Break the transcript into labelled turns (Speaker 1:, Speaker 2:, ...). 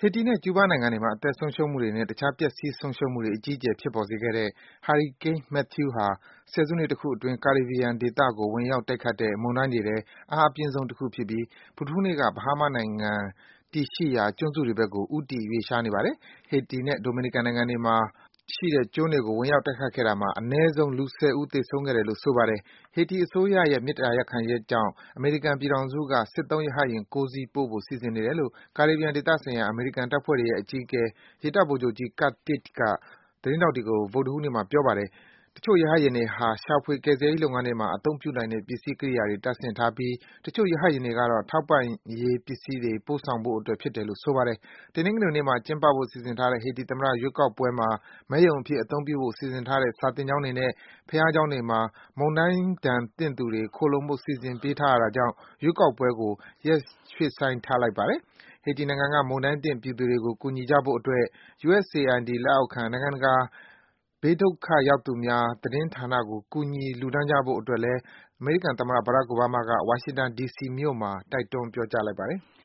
Speaker 1: ဟေတီနဲ့ ကျူးဘားနိုင်ငံတွေမှာ အသက်ဆုံးရှုံးမှုတွေနဲ့ တခြား ပျက်စီးဆုံးရှုံးမှုတွေ အကြီးအကျယ် ဖြစ်ပေါ်စေခဲ့တဲ့ ဟာရီကိန်း Matthew ဟာ ဆယ်စုနှစ်တခုအတွင်း ကာရီဘီယံဒေသကို ဝင်ရောက်တိုက်ခတ်တဲ့ မုန်တိုင်းတွေထဲ အားအပြင်းဆုံးတခုဖြစ်ပြီး ဗုဒ္ဓဟူးနေ့က Bahama နိုင်ငံတည်ရှိရာ ကျွန်းစုတွေဘက်ကို ဦးတည် ရွေ့လျားနေပါတယ်။ ဟေတီနဲ့ ဒိုမီနီကန်နိုင်ငံတွေမှာရှိတဲ့ ကျွန်းတွေကို ဝင်ရောက်တိုက်ခတ်ခဲ့တာမှာ အနည်းဆုံး လူ ၁၀ ဦး သေဆုံးခဲ့တယ်လို့ ဆိုပါတယ်။ ဟေတီအစိုးရရဲ့ မေတ္တာရပ်ခံချက်ကြောင့် အမေရိကန်ပြည်ထောင်စုက စစ်သုံး ရဟတ်ယာဉ် ၉ စီး ပို့ဖို့ စီစဉ်နေတယ်လို့ ကာရီဘီယံဒေသဆိုင်ရာ အမေရိကန်တပ်ဖွဲ့တွေရဲ့ အကြီးအကဲ ရေတပ်ဗိုလ်ချုပ်ကြီး Kurt Tigg က သတင်းထောက်တွေကို ဗုဒ္ဓဟူးနေ့မှာ ပြောပါတယ်။ တချို့ ရဟတ်ယာဉ်တွေဟာ ရှာဖွေ ကယ်ဆယ်ရေးလုပ်ငန်းတွေမှာ အသုံးပြုနိုင်တဲ့ ပစ္စည်းကိရိယာတွေ တပ်ဆင်ထားပြီး တချို့ ရဟတ်ယာဉ်တွေကတော့ ထောက်ပံ့ရေးပစ္စည်းတွေ ပို့ဆောင်ဖို့အတွက် ဖြစ်တယ်လို့ ဆိုပါတယ်။ တနင်္ဂနွေနေ့မှာ ကျင်းပဖို့ စီစဉ်ထားတဲ့ ဟေတီသမ္မတ ရွေးကောက်ပွဲမှာ မဲရုံအဖြစ် အသုံးပြုဖို့ စီစဉ်ထားတဲ့ စာသင်ကျောင်းတွေနဲ့ ဘုရားကျောင်းတွေမှာ မုန်တိုင်းဒဏ်သင့်သူတွေ ခိုလှုံဖို့ စီစဉ်ပေးထားရတာကြောင့် ရွေးကောက်ပွဲကို ရက်ရွှေ့ဆိုင်းထားလိုက်ပါတယ်။ ဟေတီနိုင်ငံက မုန်တိုင်းသင့် ပြည်သူတွေကို ကူညီကြဖို့အတွက် USAID လက်အောက်ခံ နိုင်ငံတကာ ဘေးဒုက္ခရောက်သူများ သတင်းဌာနကို ကူညီ လှူဒါန်းကြဖို့အတွက်လည်း သမ္မတ Barack Obama က ဝါရှင်တန် ဒီစီမြို့မှာ တိုက်တွန်း ပြောကြားလိုက်ပါတယ်။